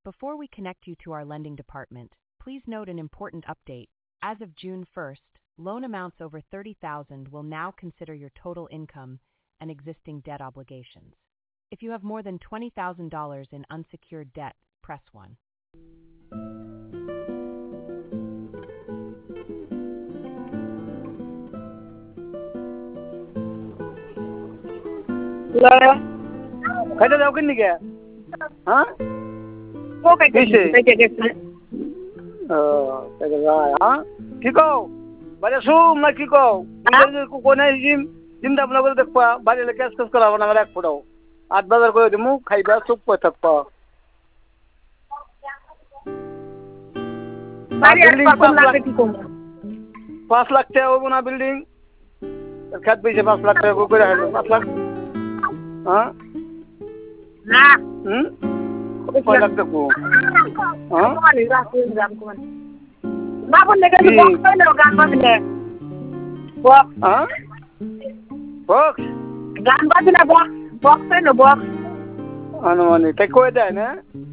Before we connect you to our lending department, please note an important update. As of June 1st, loan amounts over $30,000 will now consider your total income and existing debt obligations. If you have more than $20,000 in unsecured debt, press 1. খাইতে যাও কিন নিকে হ্যাঁ ও কাইতে গেছে হ্যাঁ কি কও বাড়ি শুম না কি কও কোনে চিন্তা ভাবনা করে দেখবা বাড়ি এলে ক্যাশ ক্যাশ করাবো না এক ফোটাও 8 বাজার করে দিমু খাইবা চুপ করে থাকবা বাড়ি আর কত লাগবে কি কম 5 লাখ টাকা হবো না বিল্ডিং খাত পয়সা 5 লাখ টাকা করে হাইলো 5 লাখ হ্যাঁ না কয় লাখ টাকা হ্যাঁ কোমানি রাখো জাম কোমানি না বললে কেন বক্স না গান বাজলে বক্স হ্যাঁ বক্স গান বাজলে বক্স না বক্স আনুমানিক তাই কই দেয় না